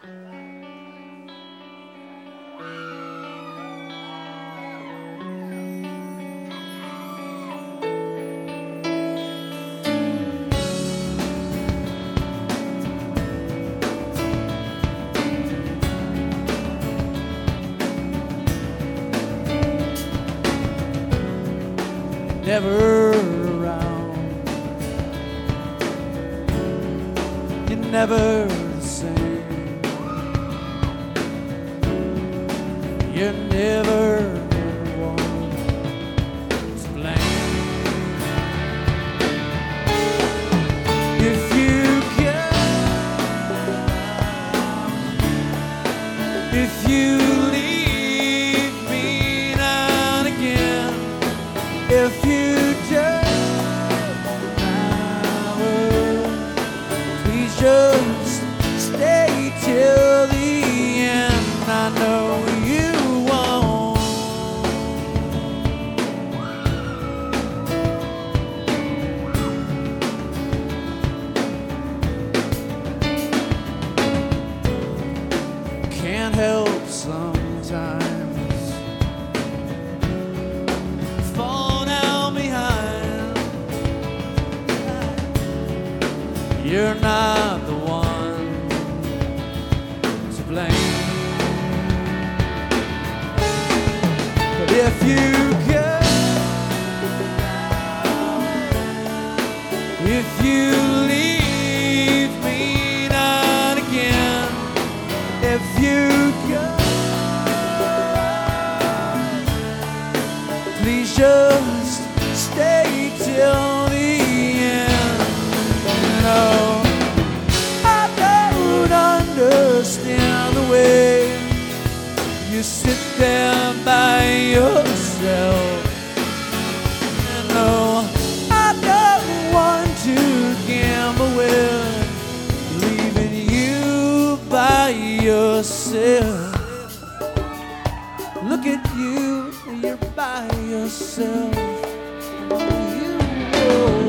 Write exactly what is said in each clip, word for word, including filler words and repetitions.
Never around, you're never the same. You're never one to blame. If you come, if you leave me not again, if you just stay till the end. I know you won't. Can't help sometimes fall down behind. You're not the one to blame. But if you go, if you leave me not again, if you go, please just stay till the end. No, I don't understand the way you sit there by yourself. No, I don't want to gamble with leaving you by yourself. Look at you, you're by yourself. You know.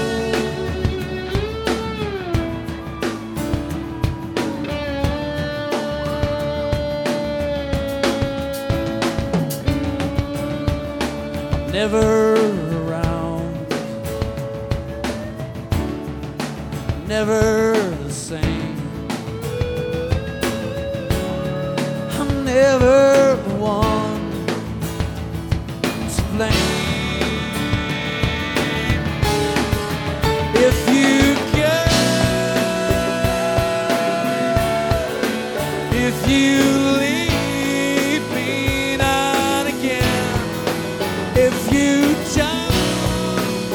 Never around, never the same. I'm never the one to blame. If you go, if you leave me not again, if you don't,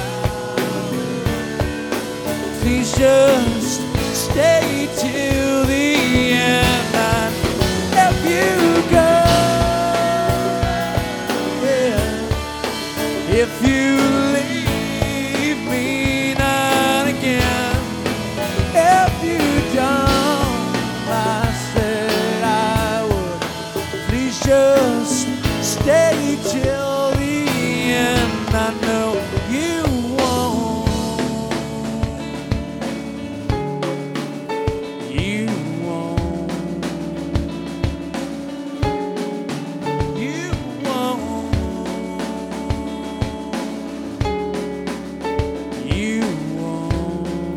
please just stay till the end. And if you go, yeah, if you leave me not again, if you don't, I said I would. Please just stay till the end. I know you won't. You won't. You won't. You won't.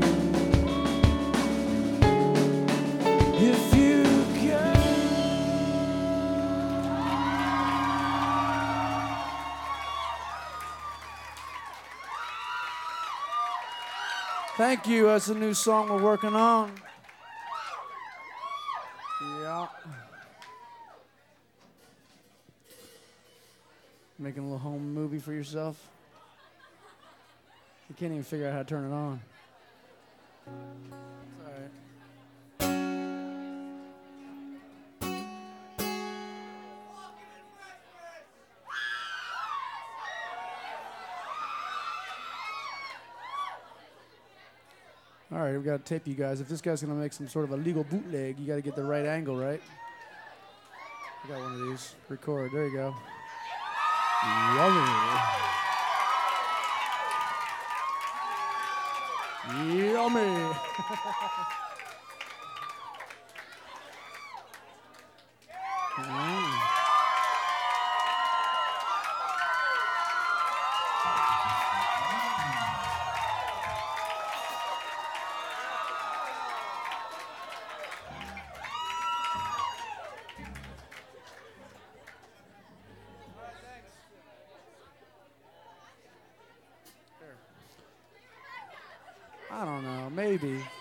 If you go. Thank you. That's a new song we're working on. Yeah. Making a little home movie for yourself. You can't even figure out how to turn it on. It's all right. All right, we got to tape you guys. If this guy's going to make some sort of a legal bootleg, you got to get the right angle, right? I got one of these. Record. There you go. Yummy. Yummy. maybe.